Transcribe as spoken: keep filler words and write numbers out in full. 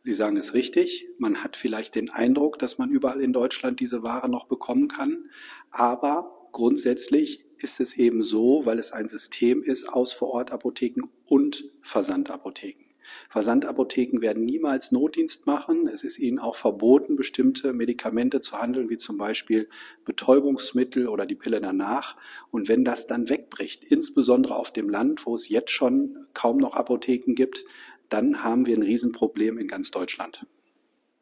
Sie sagen es richtig, man hat vielleicht den Eindruck, dass man überall in Deutschland diese Ware noch bekommen kann, aber grundsätzlich ist es eben so, weil es ein System ist aus Vorortapotheken und Versandapotheken. Versandapotheken werden niemals Notdienst machen. Es ist ihnen auch verboten, bestimmte Medikamente zu handeln, wie zum Beispiel Betäubungsmittel oder die Pille danach. Und wenn das dann wegbricht, insbesondere auf dem Land, wo es jetzt schon kaum noch Apotheken gibt, dann haben wir ein Riesenproblem in ganz Deutschland.